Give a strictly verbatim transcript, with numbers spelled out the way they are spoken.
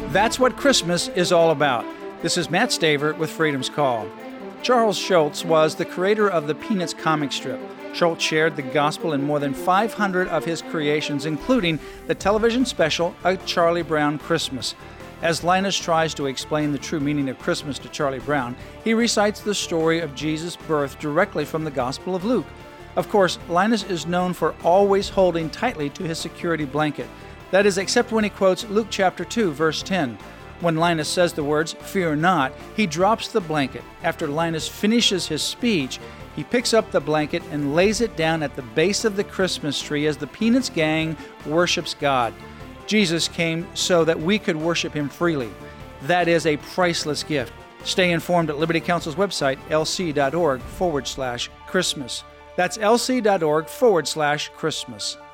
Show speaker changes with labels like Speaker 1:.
Speaker 1: That's what Christmas is all about. This is Matt Staver with Freedom's Call. Charles Schulz was the creator of the Peanuts comic strip. Schulz shared the gospel in more than five hundred of his creations, including the television special, A Charlie Brown Christmas. As Linus tries to explain the true meaning of Christmas to Charlie Brown, he recites the story of Jesus' birth directly from the Gospel of Luke. Of course, Linus is known for always holding tightly to his security blanket. That is, except when he quotes Luke chapter two, verse ten. When Linus says the words, "Fear not," he drops the blanket. After Linus finishes his speech, he picks up the blanket and lays it down at the base of the Christmas tree as the Peanuts gang worships God. Jesus came so that we could worship Him freely. That is a priceless gift. Stay informed at Liberty Counsel's website, lc.org forward slash Christmas. That's lc.org forward slash Christmas.